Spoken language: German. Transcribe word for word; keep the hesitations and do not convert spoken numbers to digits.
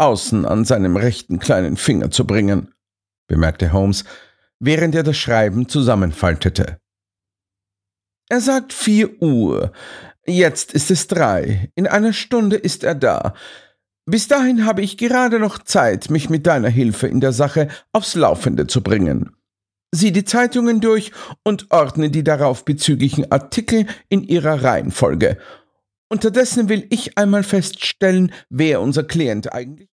außen an seinem rechten kleinen Finger zu bringen«, bemerkte Holmes, während er das Schreiben zusammenfaltete. »Er sagt vier Uhr. Jetzt ist es drei. In einer Stunde ist er da. Bis dahin habe ich gerade noch Zeit, mich mit deiner Hilfe in der Sache aufs Laufende zu bringen. Sieh die Zeitungen durch und ordne die darauf bezüglichen Artikel in ihrer Reihenfolge. Unterdessen will ich einmal feststellen, wer unser Klient eigentlich